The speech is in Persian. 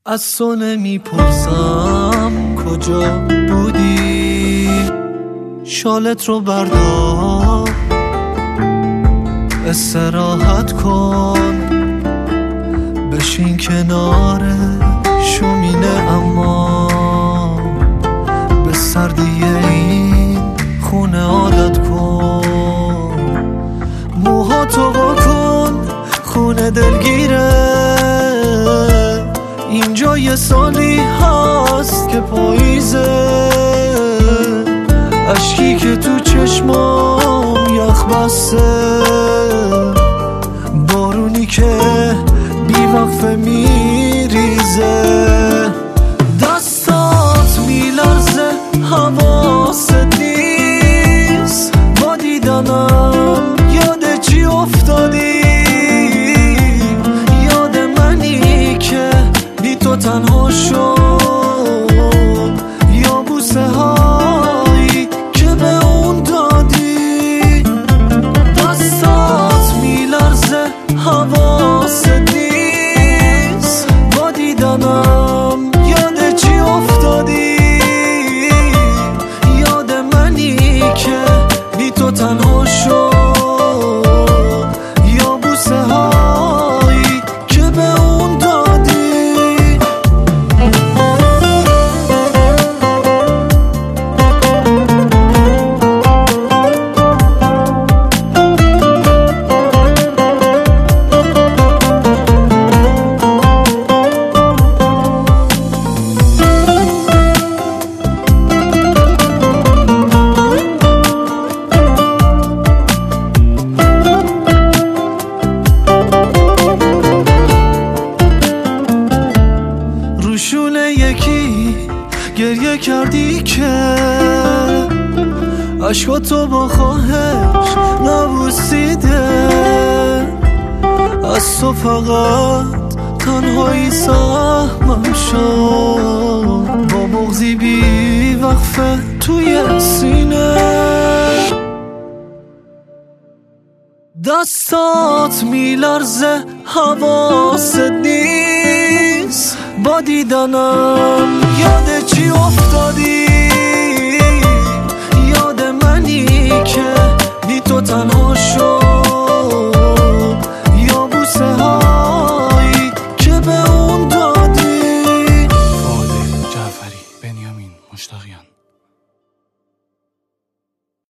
از تو نمیپرسم کجا بودی، شالت رو بردار استراحت کن، بشین کنار شومینه اما به سردی این خونه عادت کن، موهاتو واکن خونه دلگیره، اینجا یه سالی هست که پاییزه، اشکی که تو چشمام یخ بسته، بارونی که بی وقفه میریزه، دستات میلرزه حواست نیست، با دیدنم یاد چی افتادی، یاد منی که بی تو تنها شد، یا بوسه هایی که به اون دادی، دستات میلرزه حواست نیست، با دیدنم یاد چی افتادی، یاد منی که بی تو تنها شد، یا بوسه هایی که به اون دادی. روشونه یکی گریه کردی که عشقاتو با خواهش نبوسیده، از تو فقط تنهایی سهمم شد، با بغضی بی وقفه توی سینه، دستات میلرزه حواست نیست، با دیدنم یاد چی افتادی، یاد منی که